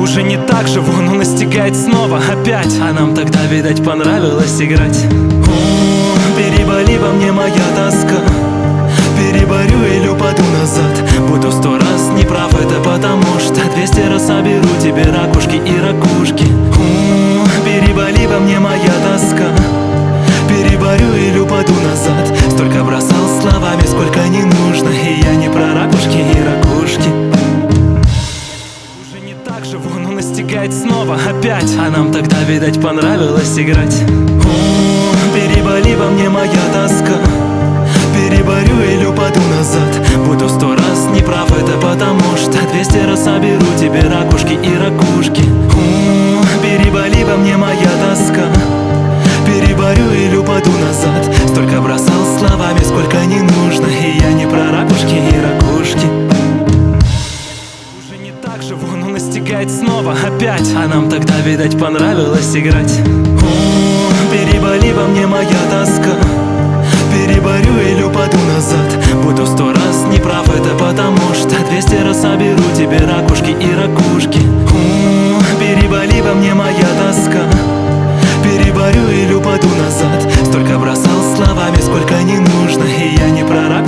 Уже не так живу, но настигает снова опять. А нам тогда, видать, понравилось играть. Переболи во мне моя тоска, переборю или упаду назад. Буду 100 раз неправ, это потому что 200 раз соберу тебе ракушки и ракушки. Переболи во мне моя тоска, переборю или упаду назад. Столько бросал словами, сколько не нужно, и я не про ракушки и ракушки. Уже не так живу, но настигает снова опять. А нам тогда, видать, понравилось играть. Переболи во мне моя тоска, переборю или упаду назад. Буду 100 раз неправ, это потому что 200 раз соберу тебе ракушки и ракушки. Переболи во мне моя тоска, переборю или упаду назад. Столько бросал словами, сколько не нужно, и я не про ракушки и ракушки. Уже не так живу, но настигает снова опять. А нам тогда, видать, понравилось играть. Переболи во мне моя тоска, переборю или упаду назад. Буду 100 раз неправ, это потому что 200 раз соберу тебе ракушки и ракушки. Переболи во мне моя тоска, переборю или упаду назад. Столько бросал словами, сколько не нужно, и я не про ракушки.